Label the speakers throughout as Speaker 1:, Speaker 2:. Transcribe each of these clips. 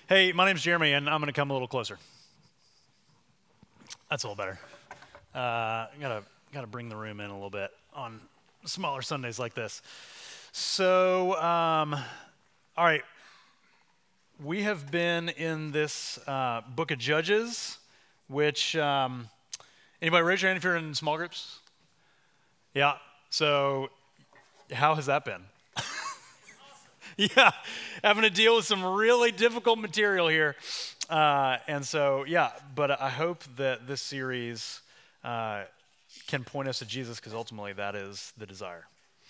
Speaker 1: Hey, my name's Jeremy, and I'm going to come a little closer. That's a little better. Gotta bring the room in a little bit on smaller Sundays like this. So, all right, we have been in this book of Judges, which anybody raise your hand if you're in small groups? Yeah. So, how has that been? Yeah, having to deal with some really difficult material here. And so, yeah, but I hope that this series can point us to Jesus because ultimately that is the desire.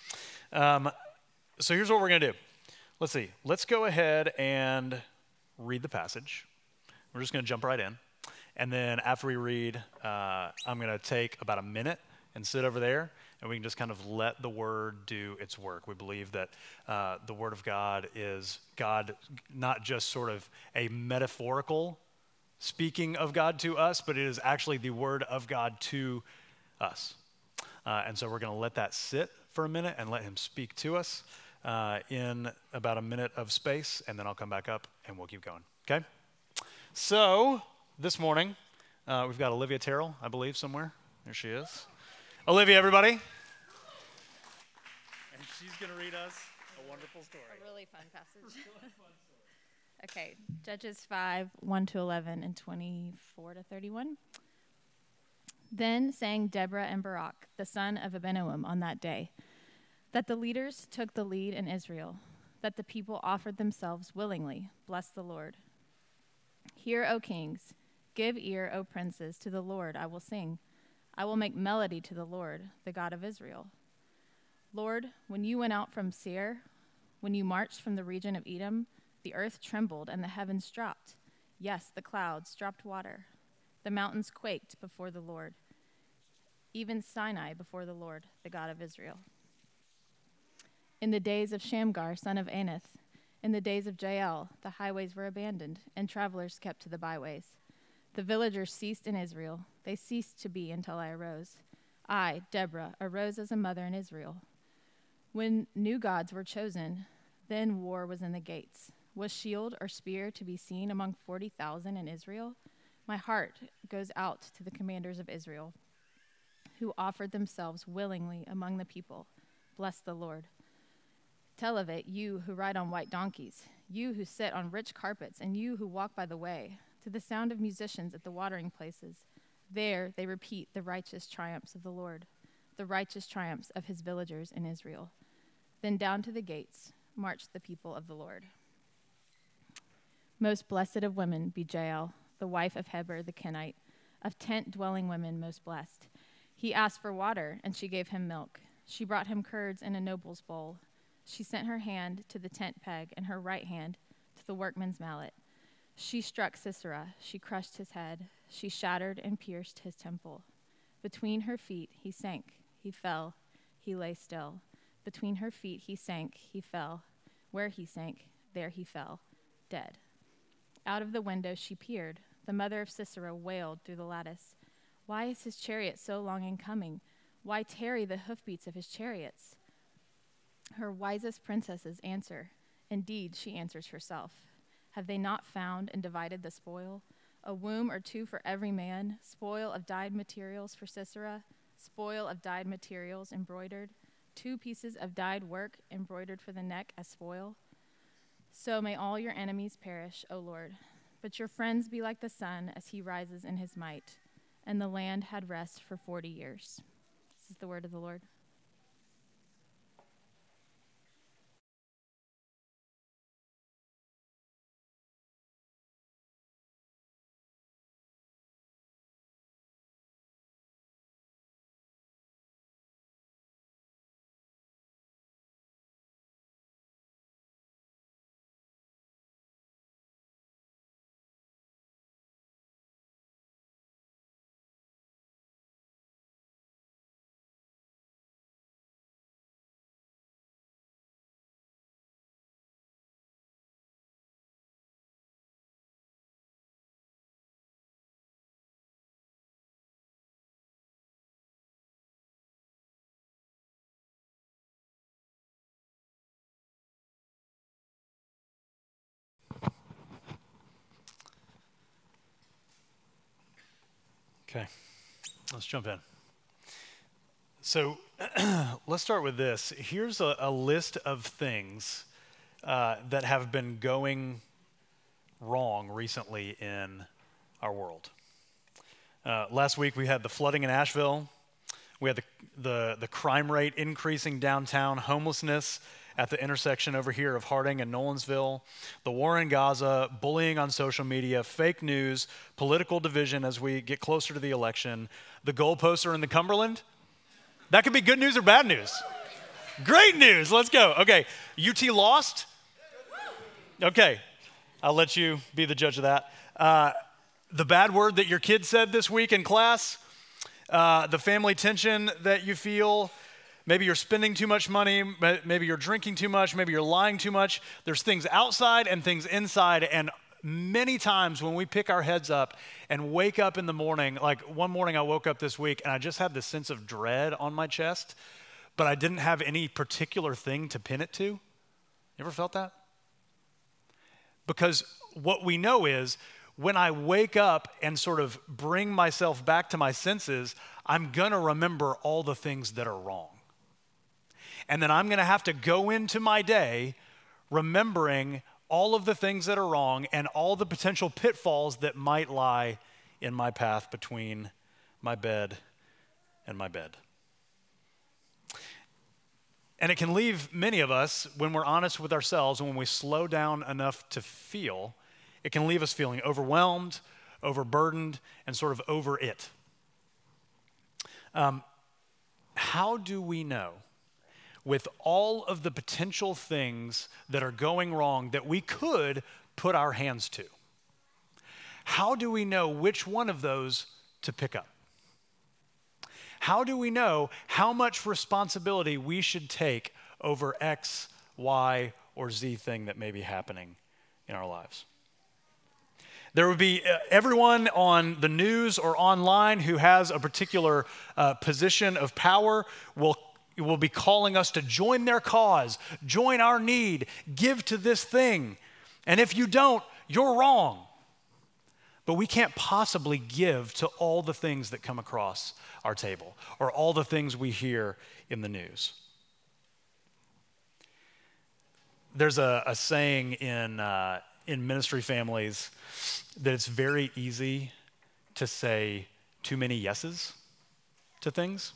Speaker 1: So here's what we're going to do. Let's see. Let's go ahead and read the passage. We're just going to jump right in. And then after we read, I'm going to take about a minute and sit over there, and we can just kind of let the Word do its work. We believe that the Word of God is God, not just sort of a metaphorical speaking of God to us, but it is actually the Word of God to us. And so we're going to let that sit for a minute and let Him speak to us in about a minute of space, and then I'll come back up and we'll keep going. Okay? So this morning, we've got Olivia Terrell, I believe, somewhere. There she is. Olivia, everybody. And she's going to read us a wonderful story.
Speaker 2: A really fun passage. Okay, Judges 5, 1 to 11 and 24 to 31. Then sang Deborah and Barak, the son of Abinoam, on that day, that the leaders took the lead in Israel, that the people offered themselves willingly. Bless the Lord. Hear, O kings, give ear, O princes, to the Lord I will sing. I will make melody to the Lord, the God of Israel. Lord, when you went out from Seir, when you marched from the region of Edom, the earth trembled and the heavens dropped. Yes, the clouds dropped water. The mountains quaked before the Lord, even Sinai before the Lord, the God of Israel. In the days of Shamgar, son of Anath, in the days of Jael, the highways were abandoned, and travelers kept to the byways. The villagers ceased in Israel. They ceased to be until I arose. I, Deborah, arose as a mother in Israel. When new gods were chosen, then war was in the gates. Was shield or spear to be seen among 40,000 in Israel? My heart goes out to the commanders of Israel, who offered themselves willingly among the people. Bless the Lord. Tell of it, you who ride on white donkeys, you who sit on rich carpets, and you who walk by the way, to the sound of musicians at the watering places. There they repeat the righteous triumphs of the Lord, the righteous triumphs of his villagers in Israel. Then down to the gates marched the people of the Lord. Most blessed of women be Jael, the wife of Heber the Kenite, of tent-dwelling women most blessed. He asked for water, and she gave him milk. She brought him curds in a noble's bowl. She sent her hand to the tent peg and her right hand to the workman's mallet. She struck Sisera. She crushed his head. She shattered and pierced his temple. Between her feet he sank. He fell. He lay still. Between her feet he sank. He fell. Where he sank, there he fell, dead. Out of the window she peered. The mother of Sisera wailed through the lattice. Why is his chariot so long in coming? Why tarry the hoofbeats of his chariots? Her wisest princesses answer. Indeed, she answers herself. Have they not found and divided the spoil? A womb or two for every man, spoil of dyed materials for Sisera, spoil of dyed materials embroidered, 2 pieces of dyed work embroidered for the neck as spoil. So may all your enemies perish, O Lord. But your friends be like the sun as he rises in his might. And the land had rest for 40 years. This is the word of the Lord.
Speaker 1: Okay, let's jump in. So let's start with this. Here's a list of things that have been going wrong recently in our world. Last week we had the flooding in Asheville. We had the crime rate increasing downtown, homelessness at the intersection over here of Harding and Nolensville, the war in Gaza, bullying on social media, fake news, political division as we get closer to the election, the goalposts are in the Cumberland. That could be good news or bad news. Great news, let's go. Okay, UT lost? Okay, I'll let you be the judge of that. The bad word that your kid said this week in class, the family tension that you feel, maybe you're spending too much money, maybe you're drinking too much, maybe you're lying too much. There's things outside and things inside, and many times when we pick our heads up and wake up in the morning, like one morning I woke up this week and I just had this sense of dread on my chest, but I didn't have any particular thing to pin it to. You ever felt that? Because what we know is when I wake up and sort of bring myself back to my senses, I'm gonna remember all the things that are wrong. And then I'm gonna have to go into my day remembering all of the things that are wrong and all the potential pitfalls that might lie in my path between my bed and my bed. And it can leave many of us, when we're honest with ourselves and when we slow down enough to feel, it can leave us feeling overwhelmed, overburdened, and sort of over it. How do we know, with all of the potential things that are going wrong that we could put our hands to, how do we know which one of those to pick up? How do we know how much responsibility we should take over X, Y, or Z thing that may be happening in our lives? There would be everyone on the news or online who has a particular position of power will be calling us to join their cause, join our need, give to this thing. And if you don't, you're wrong. But we can't possibly give to all the things that come across our table or all the things we hear in the news. There's a saying in ministry families that it's very easy to say too many yeses to things.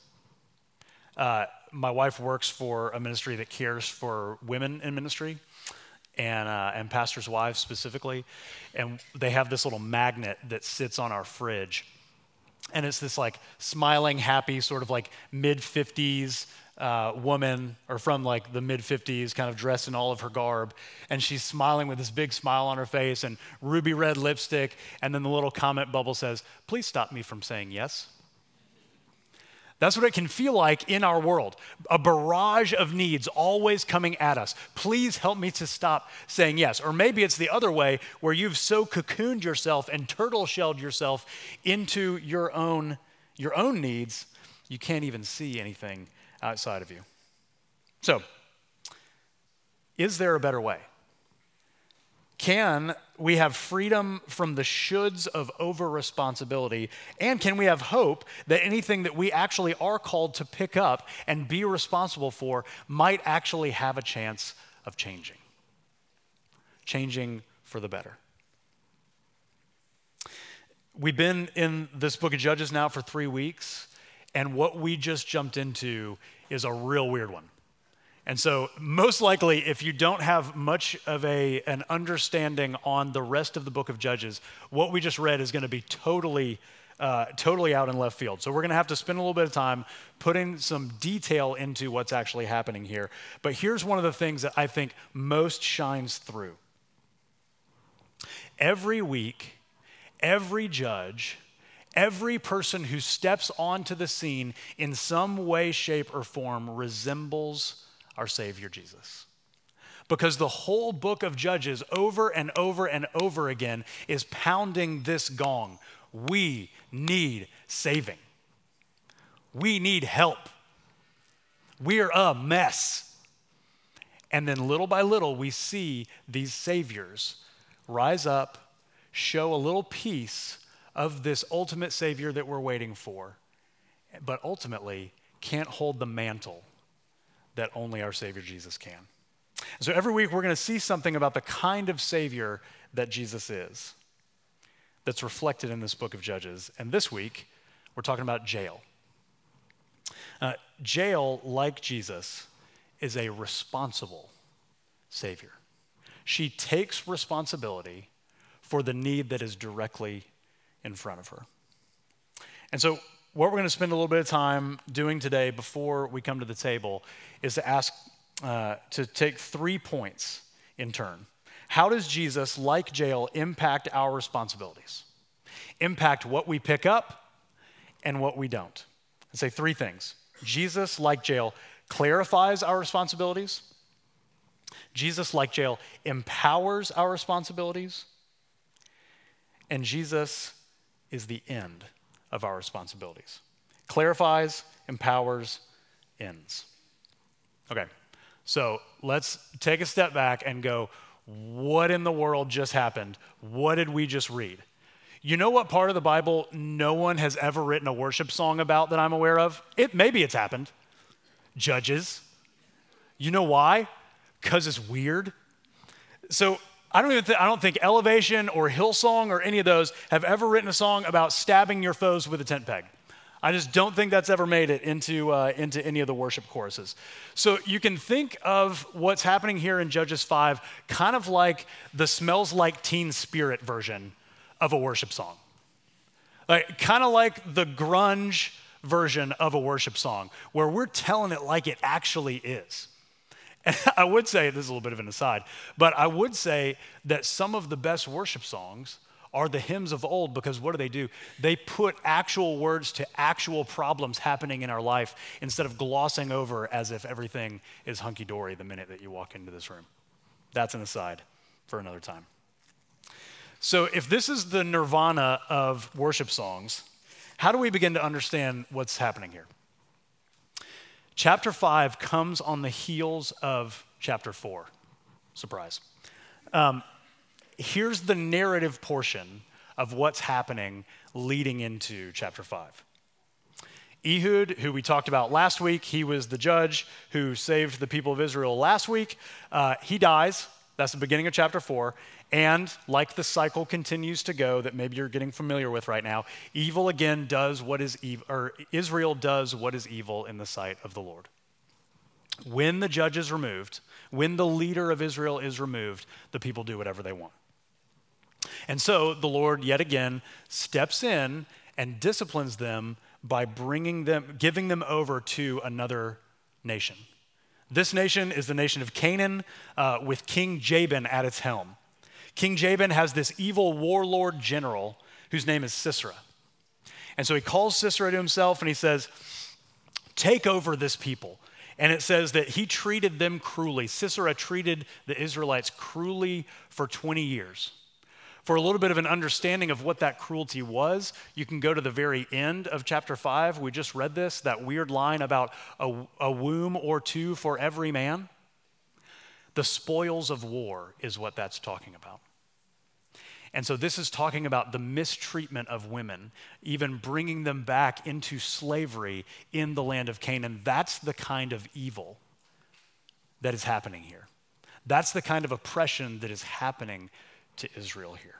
Speaker 1: My wife works for a ministry that cares for women in ministry and pastors' wives specifically. And they have this little magnet that sits on our fridge. And it's this like smiling, happy, sort of like mid-50s woman, or from like the mid-50s, kind of dressed in all of her garb. And she's smiling with this big smile on her face and ruby red lipstick. And then the little comment bubble says, "Please stop me from saying yes." That's what it can feel like in our world. A barrage of needs always coming at us. Please help me to stop saying yes. Or maybe it's the other way, where you've so cocooned yourself and turtle shelled yourself into your own needs, you can't even see anything outside of you. So, is there a better way? Can we have freedom from the shoulds of over-responsibility? And can we have hope that anything that we actually are called to pick up and be responsible for might actually have a chance of changing for the better? We've been in this book of Judges now for 3 weeks, and what we just jumped into is a real weird one. And so most likely, if you don't have much of an understanding on the rest of the book of Judges, what we just read is going to be totally out in left field. So we're going to have to spend a little bit of time putting some detail into what's actually happening here. But here's one of the things that I think most shines through. Every week, every judge, every person who steps onto the scene in some way, shape, or form resembles our Savior Jesus. Because the whole book of Judges over and over and over again is pounding this gong. We need saving. We need help. We're a mess. And then little by little, we see these saviors rise up, show a little piece of this ultimate Savior that we're waiting for, but ultimately can't hold the mantle that only our Savior Jesus can. So every week we're going to see something about the kind of Savior that Jesus is that's reflected in this book of Judges. And this week we're talking about Jael. Jael, like Jesus, is a responsible Savior. She takes responsibility for the need that is directly in front of her. And so what we're going to spend a little bit of time doing today before we come to the table is to take 3 points in turn. How does Jesus, like Jael, impact our responsibilities? Impact what we pick up and what we don't. I'd say 3 things. Jesus, like Jael, clarifies our responsibilities. Jesus, like Jael, empowers our responsibilities. And Jesus is the end of our responsibilities. Clarifies, empowers, ends. Okay, so let's take a step back and go, what in the world just happened? What did we just read? You know what part of the Bible no one has ever written a worship song about that I'm aware of? Maybe it's happened. Judges. You know why? Because it's weird. So I don't think Elevation or Hillsong or any of those have ever written a song about stabbing your foes with a tent peg. I just don't think that's ever made it into any of the worship choruses. So you can think of what's happening here in Judges 5 kind of like the Smells Like Teen Spirit version of a worship song. Kind of like the grunge version of a worship song, where we're telling it like it actually is. And I would say, this is a little bit of an aside, but I would say that some of the best worship songs are the hymns of old, because what do? They put actual words to actual problems happening in our life instead of glossing over as if everything is hunky-dory the minute that you walk into this room. That's an aside for another time. So if this is the nirvana of worship songs, how do we begin to understand what's happening here? Chapter 5 comes on the heels of chapter 4. Surprise. Here's the narrative portion of what's happening leading into chapter 5. Ehud, who we talked about last week, he was the judge who saved the people of Israel last week. He dies. That's the beginning of chapter 4. And like the cycle continues to go that maybe you're getting familiar with right now, evil again does what is evil, or Israel does what is evil in the sight of the Lord. When the judge is removed, when the leader of Israel is removed, the people do whatever they want. And so the Lord yet again steps in and disciplines them by giving them over to another nation. This nation is the nation of Canaan, with King Jabin at its helm. King Jabin has this evil warlord general whose name is Sisera. And so he calls Sisera to himself and he says, take over this people. And it says that he treated them cruelly. Sisera treated the Israelites cruelly for 20 years. For a little bit of an understanding of what that cruelty was, you can go to the very end of chapter 5. We just read this, that weird line about a womb or two for every man. The spoils of war is what that's talking about. And so this is talking about the mistreatment of women, even bringing them back into slavery in the land of Canaan. That's the kind of evil that is happening here. That's the kind of oppression that is happening to Israel here.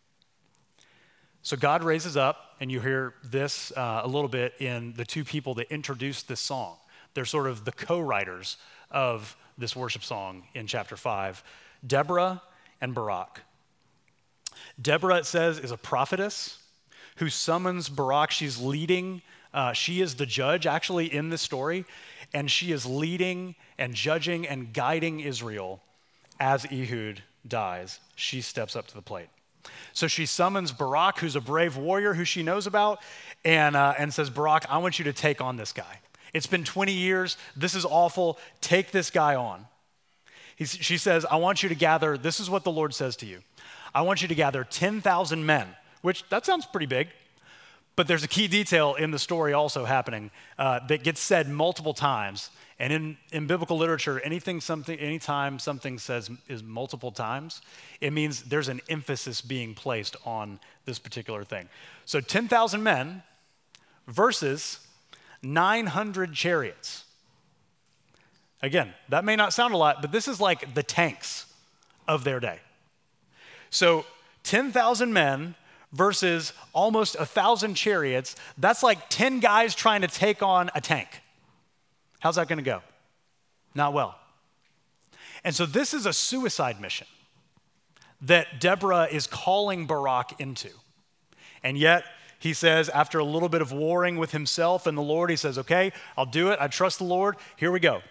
Speaker 1: So God raises up, and you hear this a little bit in the 2 people that introduced this song. They're sort of the co-writers of this worship song in chapter 5, Deborah and Barak. Deborah, it says, is a prophetess who summons Barak. She's leading. She is the judge, actually, in this story, and she is leading and judging and guiding Israel as Ehud dies. She steps up to the plate. So she summons Barak, who's a brave warrior who she knows about, and says, Barak, I want you to take on this guy. It's been 20 years. This is awful. Take this guy on. She says, I want you to gather, this is what the Lord says to you. I want you to gather 10,000 men, which that sounds pretty big, But there's a key detail in the story also happening that gets said multiple times. And in biblical literature, anytime something says is multiple times, it means there's an emphasis being placed on this particular thing. So 10,000 men versus 900 chariots. Again, that may not sound a lot, but this is like the tanks of their day. So 10,000 men versus almost 1,000 chariots, that's like 10 guys trying to take on a tank. How's that going to go? Not well. And so this is a suicide mission that Deborah is calling Barak into. And yet, he says, after a little bit of warring with himself and the Lord, he says, okay, I'll do it. I trust the Lord. Here we go.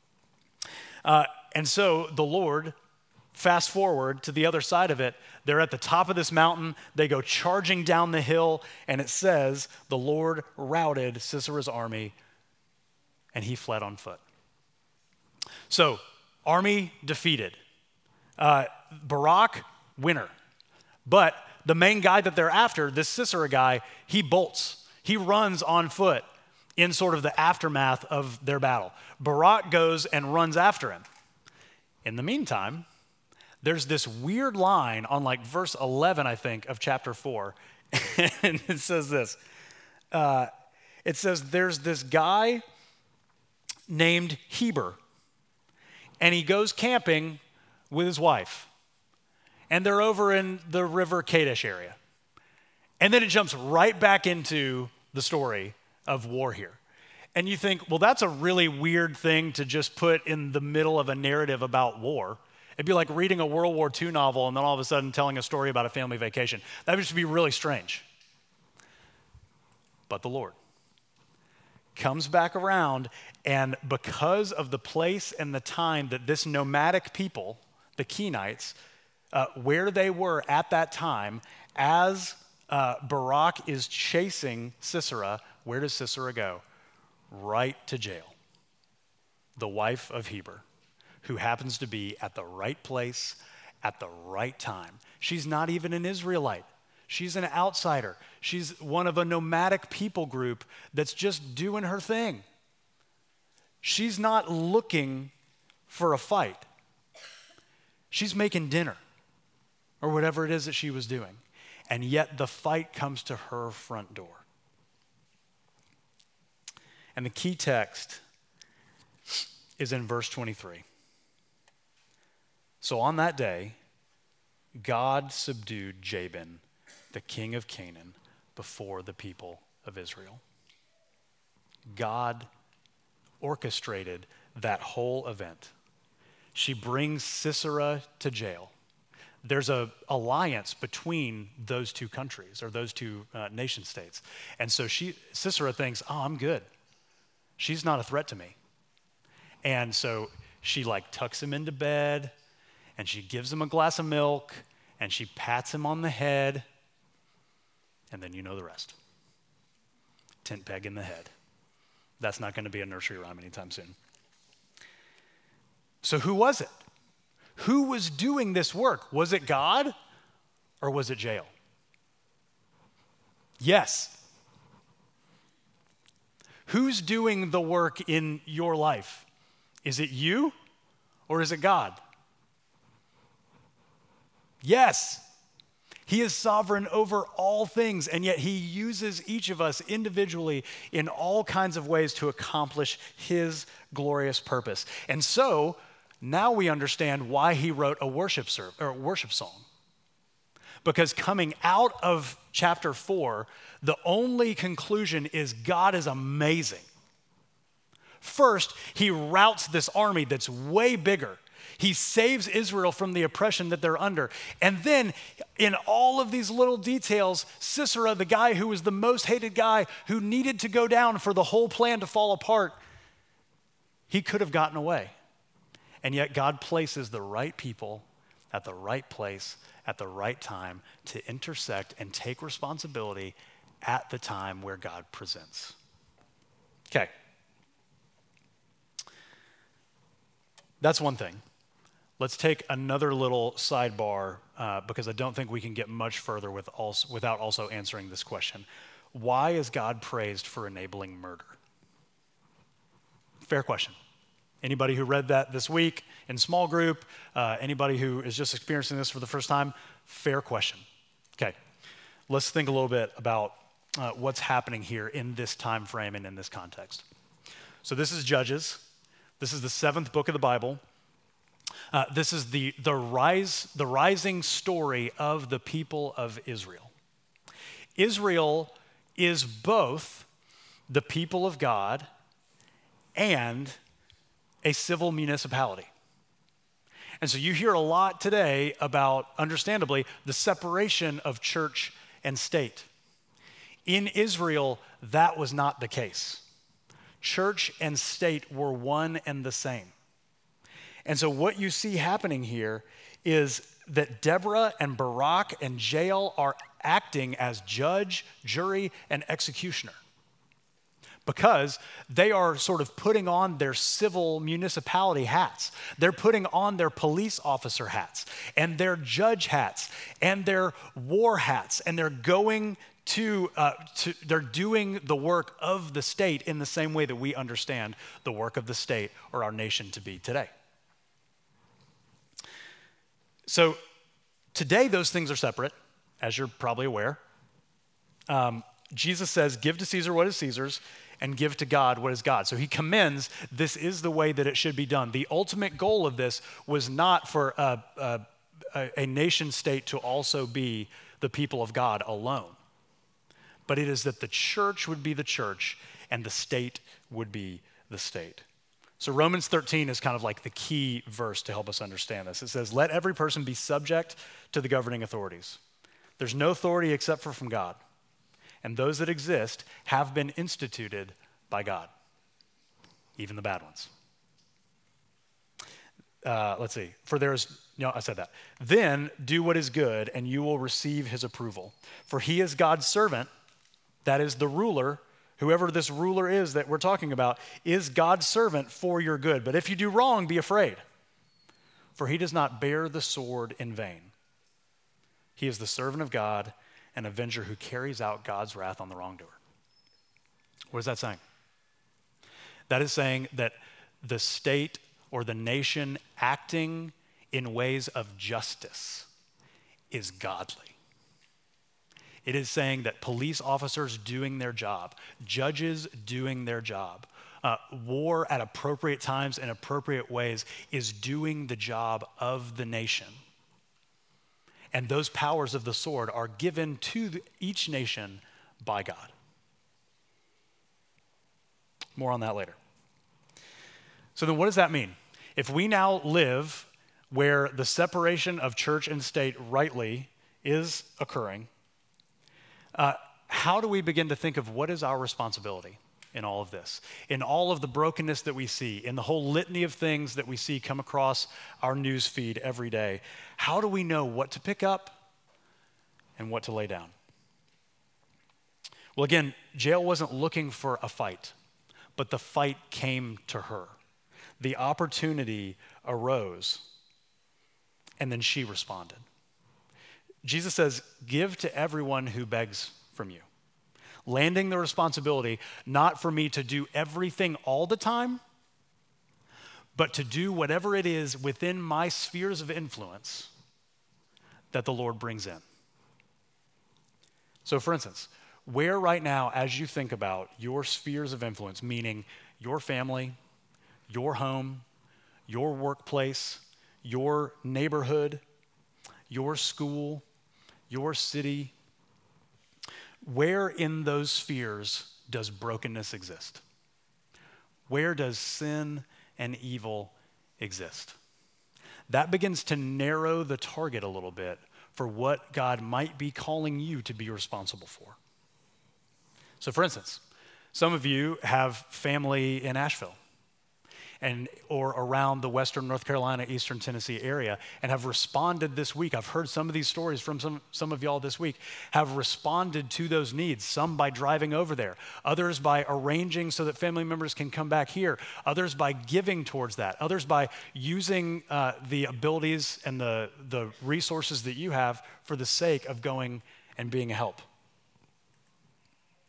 Speaker 1: And so the Lord, fast forward to the other side of it, they're at the top of this mountain. They go charging down the hill, and it says the Lord routed Sisera's army, and he fled on foot. So, army defeated. Barak, winner. But the main guy that they're after, this Sisera guy, he bolts. He runs on foot in sort of the aftermath of their battle. Barak goes and runs after him. In the meantime, there's this weird line on like verse 11, I think, of chapter 4. And it says this. It says there's this guy named Heber, and he goes camping with his wife. And they're over in the river Kadesh area. And then it jumps right back into the story of war here. And you think, well, that's a really weird thing to just put in the middle of a narrative about war. It'd be like reading a World War II novel and then all of a sudden telling a story about a family vacation. That would just be really strange. But the Lord comes back around, and because of the place and the time that this nomadic people, the Kenites, where they were at that time, as Barak is chasing Sisera, where does Sisera go? Right to jail. The wife of Heber, who happens to be at the right place at the right time. She's not even an Israelite. She's an outsider. She's one of a nomadic people group that's just doing her thing. She's not looking for a fight. She's making dinner or whatever it is that she was doing. And yet the fight comes to her front door. And the key text is in verse 23. So on that day, God subdued Jabin, the king of Canaan, before the people of Israel. God orchestrated that whole event. She brings Sisera to jail. There's an alliance between those two countries, or those two nation states. And so Sisera thinks, oh, I'm good. She's not a threat to me. And so she like tucks him into bed, and she gives him a glass of milk, and she pats him on the head, and then you know the rest. Tent peg in the head. That's not going to be a nursery rhyme anytime soon. So who was it? Who was doing this work? Was it God or was it Jael? Yes. Who's doing the work in your life? Is it you or is it God? Yes. He is sovereign over all things, and yet he uses each of us individually in all kinds of ways to accomplish his glorious purpose. And so now we understand why he wrote a worship song. Because coming out of chapter 4, the only conclusion is God is amazing. First, he routs this army that's way bigger. He saves Israel from the oppression that they're under. And then in all of these little details, Sisera, the guy who was the most hated guy, who needed to go down for the whole plan to fall apart, he could have gotten away. And yet God places the right people at the right place at the right time to intersect and take responsibility at the time where God presents. Okay. That's one thing. Let's take another little sidebar because I don't think we can get much further without also answering this question. why is God praised for enabling murder? Fair question. Anybody who read that this week in small group, anybody who is just experiencing this for the first time, fair question. Okay, let's think a little bit about what's happening here in this time frame and in this context. So this is Judges. This is the 7th book of the Bible. This is the rising story of the people of Israel. Israel is both the people of God and a civil municipality. And so you hear a lot today about, understandably, the separation of church and state. In Israel, that was not the case. Church and state were one and the same. And so what you see happening here is that Deborah and Barak and Jael are acting as judge, jury, and executioner, because they are sort of putting on their civil municipality hats. They're putting on their police officer hats and their judge hats and their war hats, and they're going they're doing the work of the state in the same way that we understand the work of the state or our nation to be today. So today those things are separate, as you're probably aware. Jesus says, give to Caesar what is Caesar's and give to God what is God's. So he commends this is the way that it should be done. The ultimate goal of this was not for a nation state to also be the people of God alone, but it is that the church would be the church and the state would be the state. So Romans 13 is kind of like the key verse to help us understand this. It says, let every person be subject to the governing authorities. There's no authority except for from God, and those that exist have been instituted by God, even the bad ones. Let's see. I said that. Then do what is good, and you will receive his approval. For he is God's servant, that is the ruler. Whoever this ruler is that we're talking about is God's servant for your good. But if you do wrong, be afraid, for he does not bear the sword in vain. He is the servant of God, an avenger who carries out God's wrath on the wrongdoer. What is that saying? That is saying that the state or the nation acting in ways of justice is godly. It is saying that police officers doing their job, judges doing their job, war at appropriate times in appropriate ways is doing the job of the nation. And those powers of the sword are given to each nation by God. More on that later. So then what does that mean? If we now live where the separation of church and state rightly is occurring, how do we begin to think of what is our responsibility in all of this? In all of the brokenness that we see, in the whole litany of things that we see come across our news feed every day, how do we know what to pick up and what to lay down? Well, again, Jael wasn't looking for a fight, but the fight came to her. The opportunity arose, and then she responded. Jesus says, give to everyone who begs from you. Landing the responsibility, not for me to do everything all the time, but to do whatever it is within my spheres of influence that the Lord brings in. So for instance, where right now, as you think about your spheres of influence, meaning your family, your home, your workplace, your neighborhood, your school, your city, where in those spheres does brokenness exist? Where does sin and evil exist? That begins to narrow the target a little bit for what God might be calling you to be responsible for. So for instance, some of you have family in Asheville or around the western North Carolina, eastern Tennessee area, and have responded this week. I've heard some of these stories from some of y'all this week, have responded to those needs, some by driving over there, others by arranging so that family members can come back here, others by giving towards that, others by using the abilities and the resources that you have for the sake of going and being a help.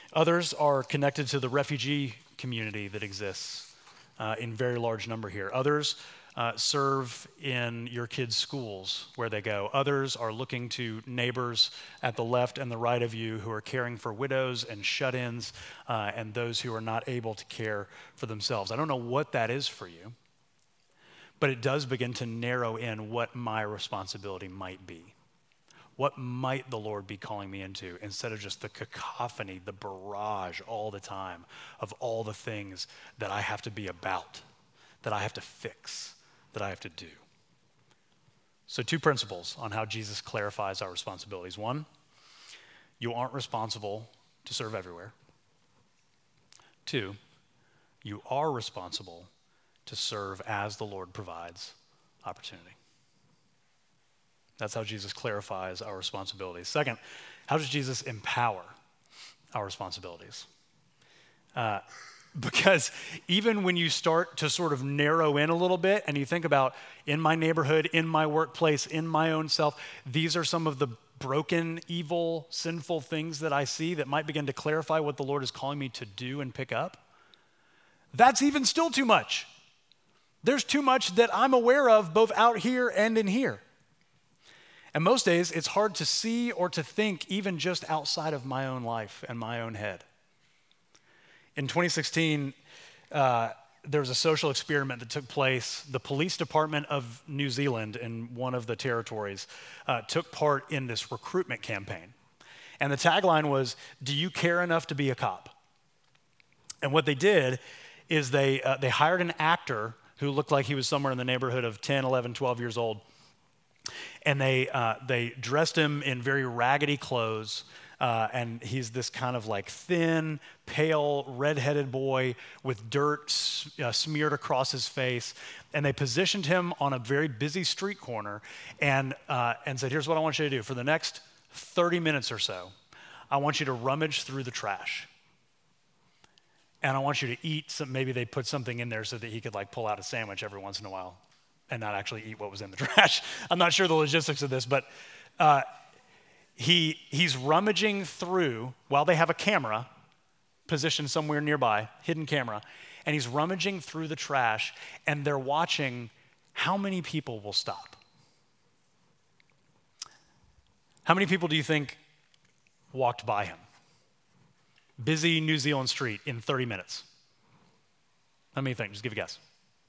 Speaker 1: Others are connected to the refugee community that exists in very large number here. Others serve in your kids' schools where they go. Others are looking to neighbors at the left and the right of you who are caring for widows and shut-ins and those who are not able to care for themselves. I don't know what that is for you, but it does begin to narrow in what my responsibility might be. What might the Lord be calling me into instead of just the cacophony, the barrage all the time of all the things that I have to be about, that I have to fix, that I have to do. So 2 principles on how Jesus clarifies our responsibilities. 1, you aren't responsible to serve everywhere. 2, you are responsible to serve as the Lord provides opportunity. That's how Jesus clarifies our responsibilities. Second, how does Jesus empower our responsibilities? Because even when you start to sort of narrow in a little bit and you think about in my neighborhood, in my workplace, in my own self, these are some of the broken, evil, sinful things that I see that might begin to clarify what the Lord is calling me to do and pick up. That's even still too much. There's too much that I'm aware of both out here and in here. And most days, it's hard to see or to think even just outside of my own life and my own head. In 2016, there was a social experiment that took place. The police department of New Zealand in one of the territories took part in this recruitment campaign. And the tagline was, "Do you care enough to be a cop?" And what they did is they hired an actor who looked like he was somewhere in the neighborhood of 10, 11, 12 years old. And they dressed him in very raggedy clothes, and he's this kind of like thin, pale, red-headed boy with dirt smeared across his face. And they positioned him on a very busy street corner and said, "Here's what I want you to do. For the next 30 minutes or so, I want you to rummage through the trash. And I want you to eat some," maybe they put something in there so that he could like pull out a sandwich every once in a while and not actually eat what was in the trash. I'm not sure the logistics of this, but he's rummaging through while they have a camera positioned somewhere nearby, hidden camera, and he's rummaging through the trash, and they're watching how many people will stop. How many people do you think walked by him? Busy New Zealand street in 30 minutes. How many think? Just give a guess.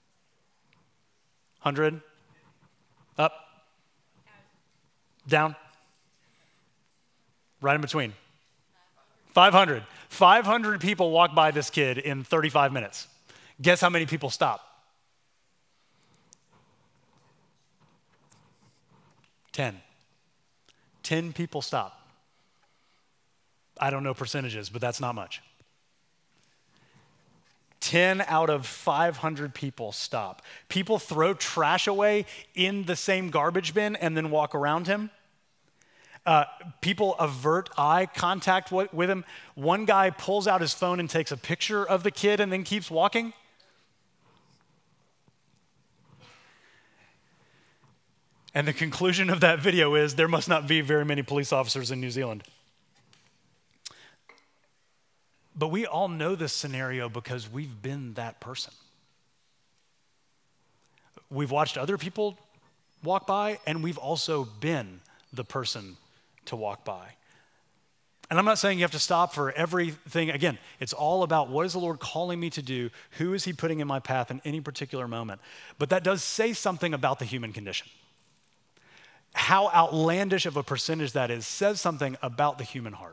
Speaker 1: 100? Up? Down? Right in between? 500. 500 people walk by this kid in 35 minutes. Guess how many people stop? 10. 10 people stop. I don't know percentages, but that's not much. 10 out of 500 people stop. People throw trash away in the same garbage bin and then walk around him. People avert eye contact with him. One guy pulls out his phone and takes a picture of the kid and then keeps walking. And the conclusion of that video is there must not be very many police officers in New Zealand. But we all know this scenario because we've been that person. We've watched other people walk by, and we've also been the person to walk by. And I'm not saying you have to stop for everything. Again, it's all about what is the Lord calling me to do? Who is he putting in my path in any particular moment? But that does say something about the human condition. How outlandish of a percentage that is says something about the human heart.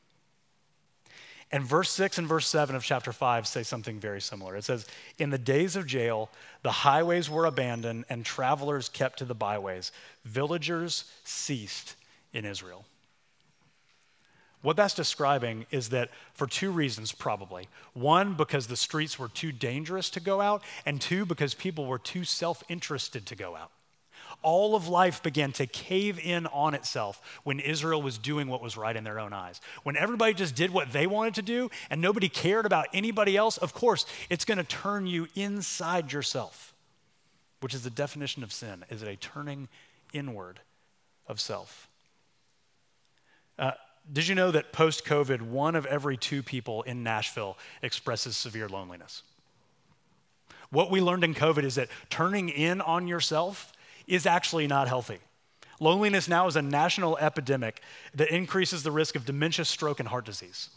Speaker 1: And verse 6 and verse 7 of chapter 5 say something very similar. It says, "In the days of jail, the highways were abandoned and travelers kept to the byways. Villagers ceased in Israel." What that's describing is that for 2 reasons probably. 1, because the streets were too dangerous to go out, and 2, because people were too self-interested to go out. All of life began to cave in on itself when Israel was doing what was right in their own eyes. When everybody just did what they wanted to do and nobody cared about anybody else, of course, it's going to turn you inside yourself, which is the definition of sin. Is it a turning inward of self? did you know that post-COVID, 1 of every 2 people in Nashville expresses severe loneliness? What we learned in COVID is that turning in on yourself is actually not healthy. Loneliness now is a national epidemic that increases the risk of dementia, stroke, and heart disease.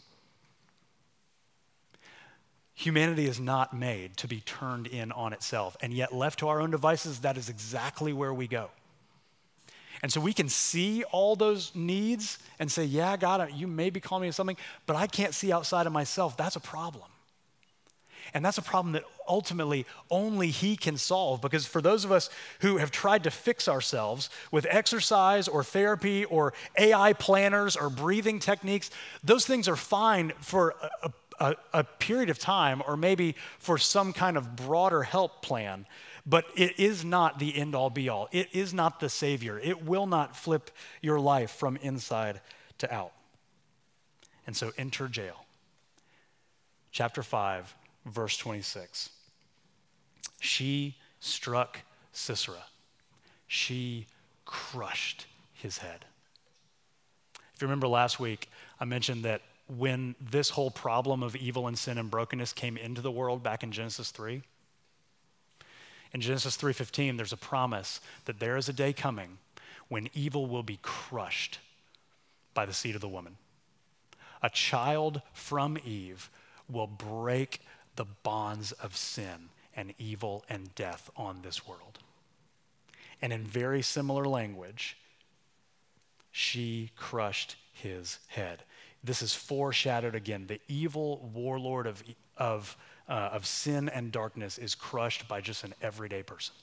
Speaker 1: Humanity is not made to be turned in on itself, and yet left to our own devices, that is exactly where we go. And so we can see all those needs and say, yeah, God, you may be calling me to something, but I can't see outside of myself. That's a problem. And that's a problem that ultimately only He can solve, because for those of us who have tried to fix ourselves with exercise or therapy or AI planners or breathing techniques, those things are fine for a period of time, or maybe for some kind of broader help plan, but it is not the end-all be-all. It is not the Savior. It will not flip your life from inside to out. And so enter jail. Chapter 5, verse 26. She struck Sisera. She crushed his head. If you remember last week, I mentioned that when this whole problem of evil and sin and brokenness came into the world back in Genesis 3, in Genesis 3:15, there's a promise that there is a day coming when evil will be crushed by the seed of the woman. A child from Eve will break the bonds of sin and evil and death on this world. And in very similar language, she crushed his head. This is foreshadowed again. The evil warlord of sin and darkness is crushed by just an everyday person.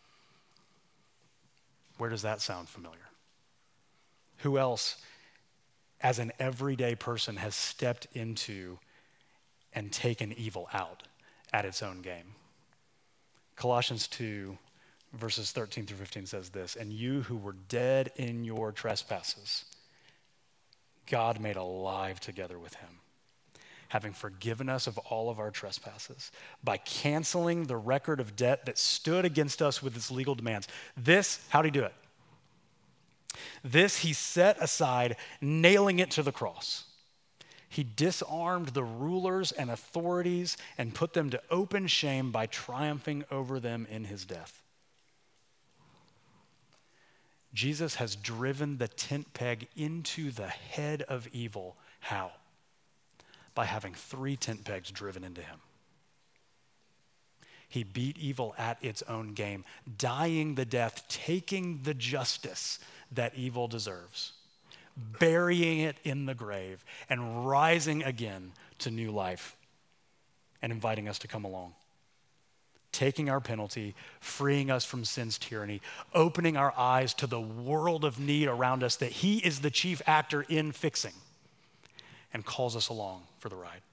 Speaker 1: Where does that sound familiar? Who else, as an everyday person, has stepped into and taken evil out at its own game? Colossians 2, verses 13 through 15 says this, "And you who were dead in your trespasses, God made alive together with him, having forgiven us of all of our trespasses, by canceling the record of debt that stood against us with its legal demands." This, how'd he do it? This he set aside, nailing it to the cross. He disarmed the rulers and authorities and put them to open shame by triumphing over them in his death. Jesus has driven the tent peg into the head of evil. How? By having 3 tent pegs driven into him. He beat evil at its own game, dying the death, taking the justice that evil deserves, burying it in the grave, and rising again to new life, and inviting us to come along. Taking our penalty, freeing us from sin's tyranny, opening our eyes to the world of need around us that he is the chief actor in fixing, and calls us along for the ride.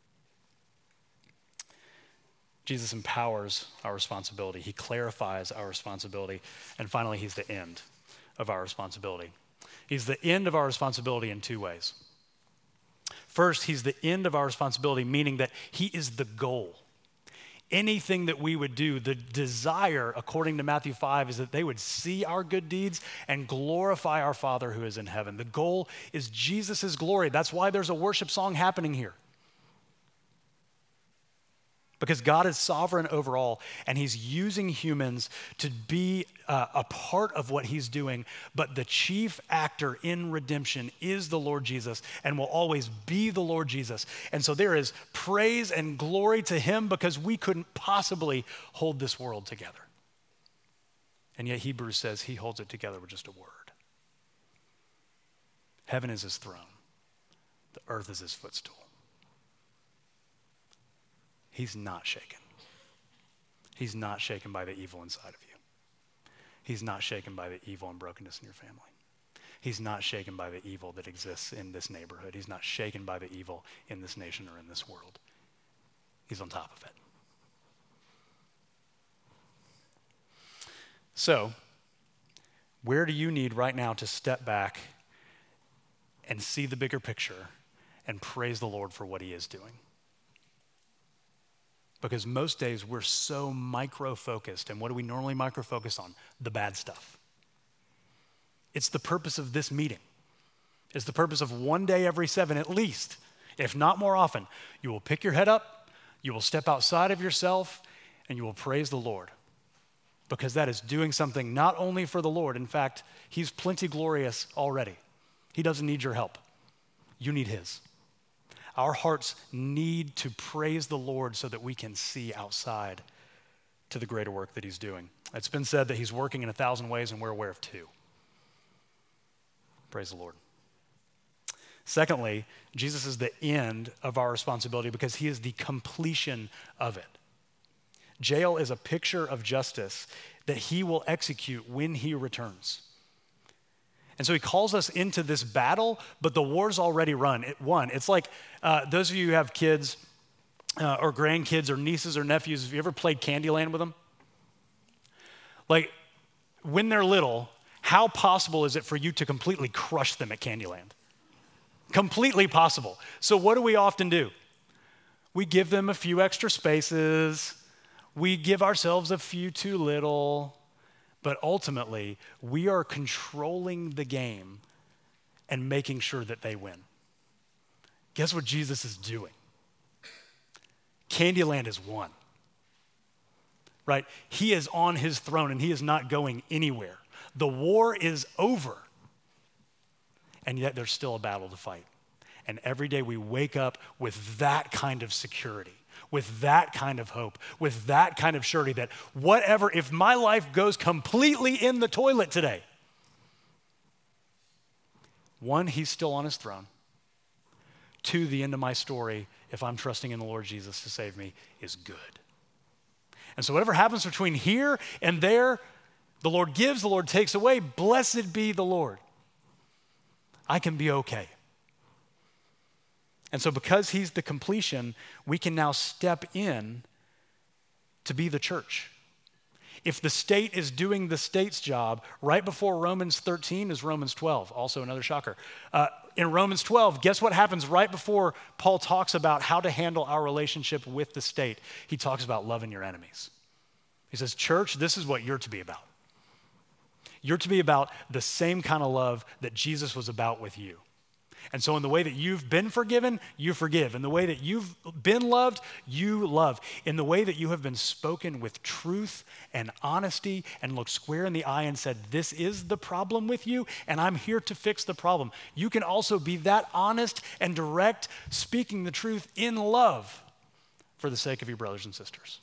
Speaker 1: Jesus empowers our responsibility. He clarifies our responsibility. And finally, he's the end of our responsibility. He's the end of our responsibility in 2 ways. First, he's the end of our responsibility, meaning that he is the goal. Anything that we would do, the desire, according to Matthew 5, is that they would see our good deeds and glorify our Father who is in heaven. The goal is Jesus' glory. That's why there's a worship song happening here. Because God is sovereign over all, and he's using humans to be a part of what he's doing, but the chief actor in redemption is the Lord Jesus and will always be the Lord Jesus. And so there is praise and glory to him because we couldn't possibly hold this world together. And yet Hebrews says he holds it together with just a word. Heaven is his throne. The earth is his footstool. He's not shaken. He's not shaken by the evil inside of you. He's not shaken by the evil and brokenness in your family. He's not shaken by the evil that exists in this neighborhood. He's not shaken by the evil in this nation or in this world. He's on top of it. So, where do you need right now to step back and see the bigger picture and praise the Lord for what he is doing? Because most days we're so micro-focused. And what do we normally micro-focus on? The bad stuff. It's the purpose of this meeting. It's the purpose of one day every 7 at least, if not more often. You will pick your head up, you will step outside of yourself, and you will praise the Lord. Because that is doing something not only for the Lord. In fact, he's plenty glorious already. He doesn't need your help. You need his. Our hearts need to praise the Lord so that we can see outside to the greater work that he's doing. It's been said that he's working in 1,000 ways, and we're aware of 2. Praise the Lord. Secondly, Jesus is the end of our responsibility because he is the completion of it. Jail is a picture of justice that he will execute when he returns. And so he calls us into this battle, but the war's already won. It's like those of you who have kids or grandkids or nieces or nephews, have you ever played Candyland with them? Like, when they're little, how possible is it for you to completely crush them at Candyland? Completely possible. So what do we often do? We give them a few extra spaces. We give ourselves a few too little. But ultimately, we are controlling the game and making sure that they win. Guess what Jesus is doing? Candyland is won, right? He is on his throne and he is not going anywhere. The war is over, and yet there's still a battle to fight. And every day we wake up with that kind of security, with that kind of hope, with that kind of surety that whatever, if my life goes completely in the toilet today, 1, he's still on his throne. 2, the end of my story, if I'm trusting in the Lord Jesus to save me, is good. And so whatever happens between here and there, the Lord gives, the Lord takes away. Blessed be the Lord. I can be okay. And so because he's the completion, we can now step in to be the church. If the state is doing the state's job, right before Romans 13 is Romans 12, also another shocker. In Romans 12, guess what happens right before Paul talks about how to handle our relationship with the state? He talks about loving your enemies. He says, church, this is what you're to be about. You're to be about the same kind of love that Jesus was about with you. And so in the way that you've been forgiven, you forgive. In the way that you've been loved, you love. In the way that you have been spoken with truth and honesty and looked square in the eye and said, this is the problem with you, and I'm here to fix the problem. You can also be that honest and direct, speaking the truth in love for the sake of your brothers and sisters.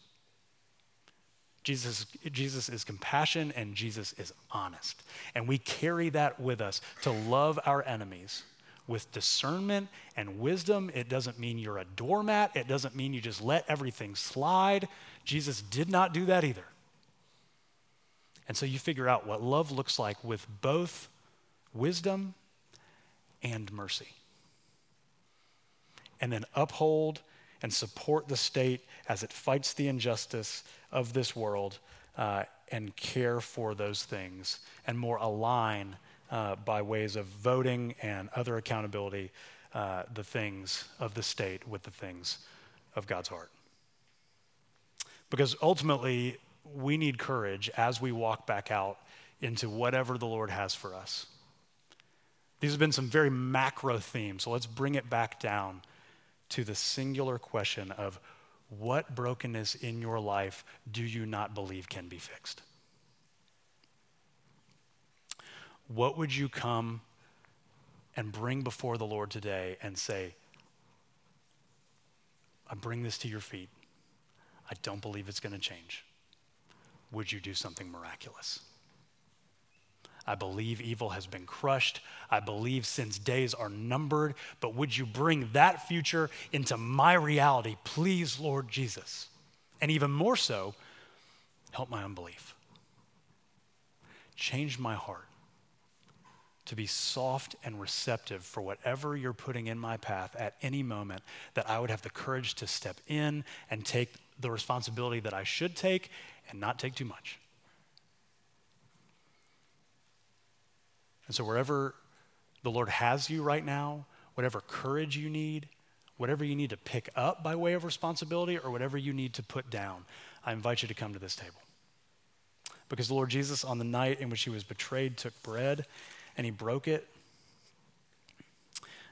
Speaker 1: Jesus is compassion and Jesus is honest. And we carry that with us to love our enemies with discernment and wisdom. It doesn't mean you're a doormat. It doesn't mean you just let everything slide. Jesus did not do that either. And so you figure out what love looks like with both wisdom and mercy. And then uphold and support the state as it fights the injustice of this world and care for those things and more align by ways of voting and other accountability, the things of the state with the things of God's heart. Because ultimately, we need courage as we walk back out into whatever the Lord has for us. These have been some very macro themes, so let's bring it back down to the singular question of what brokenness in your life do you not believe can be fixed? What would you come and bring before the Lord today and say, I bring this to your feet. I don't believe it's going to change. Would you do something miraculous? I believe evil has been crushed. I believe sin's days are numbered, but would you bring that future into my reality, please, Lord Jesus? And even more so, help my unbelief. Change my heart to be soft and receptive for whatever you're putting in my path at any moment, that I would have the courage to step in and take the responsibility that I should take and not take too much. And so wherever the Lord has you right now, whatever courage you need, whatever you need to pick up by way of responsibility, or whatever you need to put down, I invite you to come to this table. Because the Lord Jesus, on the night in which he was betrayed, took bread and he broke it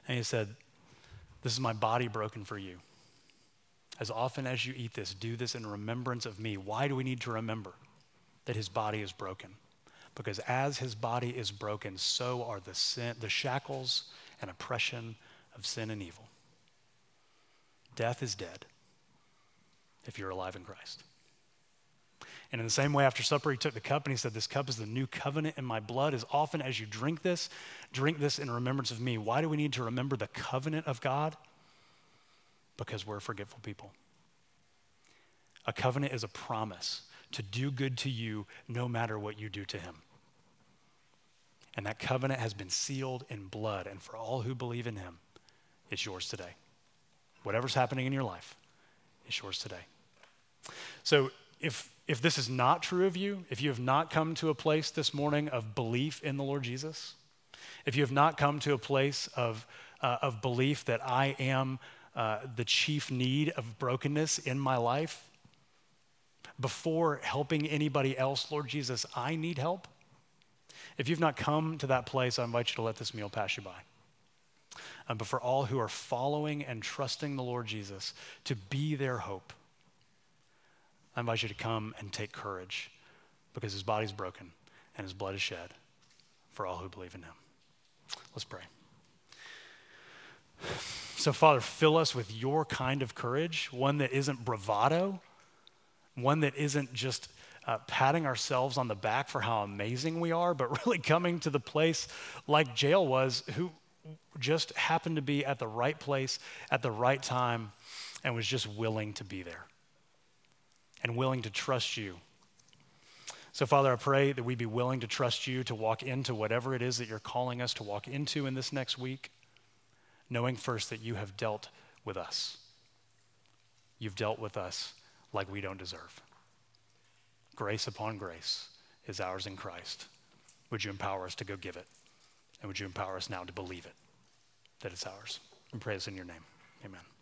Speaker 1: And he said, this is my body broken for you. As often as you eat this, do this in remembrance of me. Why do we need to remember that his body is broken? Because as his body is broken, so are the shackles and oppression of sin and evil. Death is dead if you're alive in Christ. And in the same way, after supper, he took the cup and he said, this cup is the new covenant in my blood. As often as you drink this in remembrance of me. Why do we need to remember the covenant of God? Because we're forgetful people. A covenant is a promise to do good to you no matter what you do to him. And that covenant has been sealed in blood. And for all who believe in him, it's yours today. Whatever's happening in your life, it's yours today. So if this is not true of you, if you have not come to a place this morning of belief in the Lord Jesus, if you have not come to a place of belief that I am the chief need of brokenness in my life, before helping anybody else, Lord Jesus, I need help. If you've not come to that place, I invite you to let this meal pass you by. But for all who are following and trusting the Lord Jesus to be their hope, I invite you to come and take courage because his body's broken and his blood is shed for all who believe in him. Let's pray. So, Father, fill us with your kind of courage, one that isn't bravado, one that isn't just patting ourselves on the back for how amazing we are, but really coming to the place like Jael was, who just happened to be at the right place at the right time and was just willing to be there and willing to trust you. So, Father, I pray that we be willing to trust you to walk into whatever it is that you're calling us to walk into in this next week, knowing first that you have dealt with us. You've dealt with us like we don't deserve. Grace upon grace is ours in Christ. Would you empower us to go give it? And would you empower us now to believe it, that it's ours? And pray this in your name. Amen.